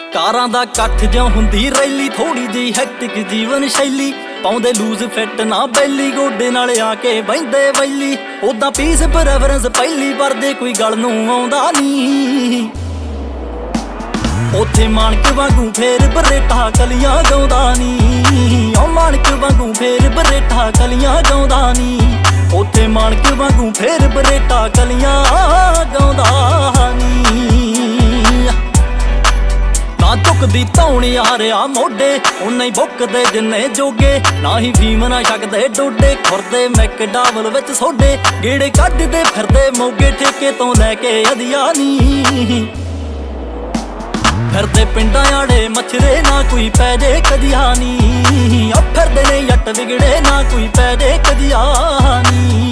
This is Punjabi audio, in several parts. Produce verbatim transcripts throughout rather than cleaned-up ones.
ਕਾਰਾਂ ਦਾ ਇਕੱਠ ਜਿਉਂ ਹੁੰਦੀ ਰੈਲੀ, ਥੋੜੀ ਜਿਹੀ ਹੈਕਟਿਕ ਜੀਵਨ ਸ਼ੈਲੀ, ਪਾਉਂਦੇ ਲੂਜ਼ ਫਿੱਟ ਨਾ ਬੈਲੀ, ਗੋਡੇ ਨਾਲ ਆ ਕੇ ਬਹਿੰਦੇ ਵੈਲੀ। ਉਦਾਂ ਪੀਸ ਪ੍ਰੈਫਰੈਂਸ ਪਹਿਲੀ ਵਰਦੇ ਕੋਈ ਗੱਲ ਨੂੰ ਆਉਂਦਾ ਨੀ, ਉੱਥੇ ਮਾਨਕ ਵਾਂਗੂ ਫੇਰ ਬਰੇਟਾ ਕਲੀਆਂ ਗਾਉਂਦਾ ਨੀ। ਓ ਮਾਨਕ ਵਾਂਗੂ ਫੇਰ ਬਰੇਟਾ ਕਲੀਆਂ ਗਾਉਂਦਾ ਨੀ, ਉੱਥੇ ਮਾਨਕ ਵਾਂਗੂ ਫੇਰ ਬਰੇਟਾ ਕਲੀਆਂ ਗਾਉਂਦਾ ਨੀ। ਨਾ ਝੁਕਦੀ ਧੌਣੀ ਆ ਰਿਹਾ ਮੋਢੇ, ਉਨਾ ਹੀ ਬੁੱਕਦੇ ਜਿੰਨੇ ਜੋਗੇ, ਨਾ ਹੀ ਫੀਮ ਨਾ ਛਕਦੇ ਡੋਡੇ, ਖੁਰਦੇ ਮੈਕ ਡਾਵਲ ਵਿੱਚ ਸੋਡੇ, ਗੇੜੇ ਕੱਢਦੇ ਫਿਰਦੇ ਮੋਗੇ, ਠੇਕੇ ਤੋਂ ਲੈ ਕੇ ਅਧਿਆ ਨੀ। ਫਿਰਦੇ ਪਿੰਡਾਂ ਆੜੇ ਮਛਰੇ, ਨਾ ਕੋਈ ਪੈ ਜੇ ਕදිਆ ਨੀ। ਆ ਫਿਰਦੇ ਨੇ ਜੱਟ ਵਿਗੜੇ, ਨਾ ਕੋਈ ਪੈ ਜੇ ਕදිਆ ਨੀ।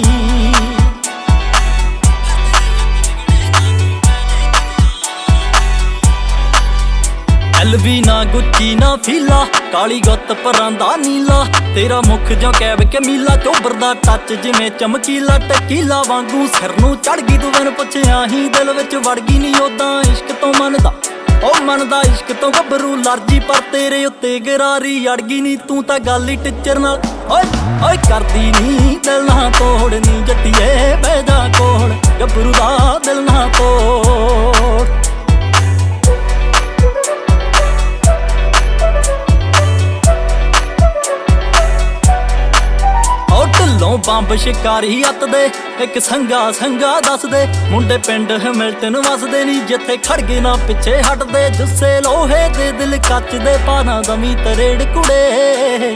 ਐਲਵੀ ਨਾ ਗੁੱਚੀ ਨਾ ਫੀਲਾ, ਕਾਲੀ ਗੁੱਤ ਪਰਾਂਦਾ ਨੀਲਾ, ਤੇਰਾ ਮੁੱਖ ਜਾਂ ਕੈਬ ਕਮੀਲਾ, ਚੋਬਰ ਦਾ ਟੱਚ ਜਿਵੇਂ ਚਮਕੀਲਾ, ਟਕੀਲਾ ਵਾਂਗੂ ਸਿਰ ਨੂੰ ਚੜ ਗਈ ਤੂੰ ਬਿਨ ਪੁੱਛਿਆ ਹੀ ਦਿਲ ਵਿੱਚ ਵੜ ਗਈ ਨੀ। ਉਦਾਂ ਇਸ਼ਕ ਤੋਂ ਮੰਨਦਾ ਉਹ ਮੰਨਦਾ ਇਸ਼ਕ ਤੋਂ ਗੱਭਰੂ ਲਰਜੀ, ਪਰ ਤੇਰੇ ਉੱਤੇ ਗਰਾਰੀ ਅੜ ਗਈ ਨੀ। ਤੂੰ ਤਾਂ ਗੱਲ ਹੀ ਟਿੱਚਰ ਨਾਲ ਓਏ ਓਏ ਕਰਦੀ ਨੀ, ਦਿਲ ਨਾ ਤੋੜ ਨੀ ਜੱਟੀਏ ਬਹਿ ਜਾ ਕੋਲ, ਗੱਭਰੂ ਦਾ ਦਿਲ ਨਾ ਤੋੜ। ਢਿੱਲੋਂ ਬੰਬ ਸ਼ਿਕਾਰੀ ਅੱਤ ਦੇ, ਇੱਕ ਸੰਗਾ ਸੰਗਾ ਦੱਸਦੇ, ਮੁੰਡੇ ਪਿੰਡ ਹੈਮਿਲਟਨ ਵਸਦੇ ਨੀ, ਜਿੱਥੇ ਖੜਗੇ ਨਾ ਪਿੱਛੇ ਹਟਦੇ, ਜੁੱਸੇ ਲੋਹੇ ਦੇ ਦਿਲ ਕੱਚ ਦੇ, ਪਾਣਾ ਦਮੀ ਤਰੇੜ ਕੁੜੇ,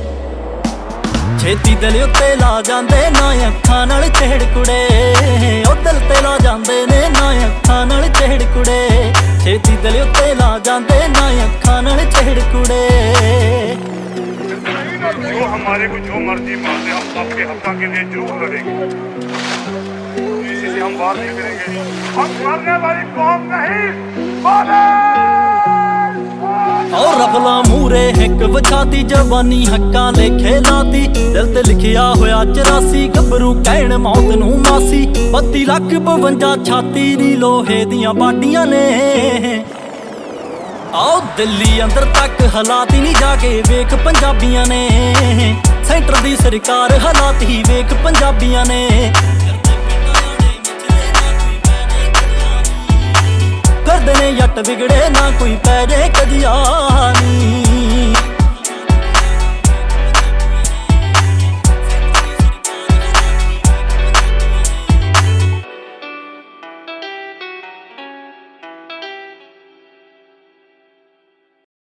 ਛੇਤੀ ਦਿਲ ਉੱਤੇ ਲਾ ਜਾਂਦੇ ਨਾ ਅੱਖਾਂ ਨਾਲ ਚਿਹੜ ਕੁੜੇ। ਉਹ ਦਿਲ ਤੇ ਲਾ ਜਾਂਦੇ ਨੇ ਨਾ ਅੱਖਾਂ ਨਾਲ ਚਿਹੜ ਕੁੜੇ, ਛੇਤੀ ਦਿਲ ਉੱਤੇ ਲਾ ਜਾਂਦੇ ਨਾ ਅੱਖਾਂ ਨਾਲ ਚਿਹੜ ਕੁੜੇ। जो हमारे को जो मर्जी मारते, हम आपके हक़ के लिए जरूर लड़ेंगे, इसी से हम बात नहीं करेंगे। हम मरने वाली कौम नहीं। और रफला मूरे हिक वछाती, जवानी हक्कां लेखे लाती, दिल ते लिखिया होया चौरासी, गभरू कहण मौत नूं मासी, बत्ती लख बवंजा छाती नी लोहे दियां बाडियां ने। आओ दिल्ली अंदर तक हलाती नी, जाके वेख पंजाबियां ने, सेंटर दी सरकार हलाती वेख पंजाबियां ने। करदे ने जट विगड़े, ना कोई पै जे कदिया नी।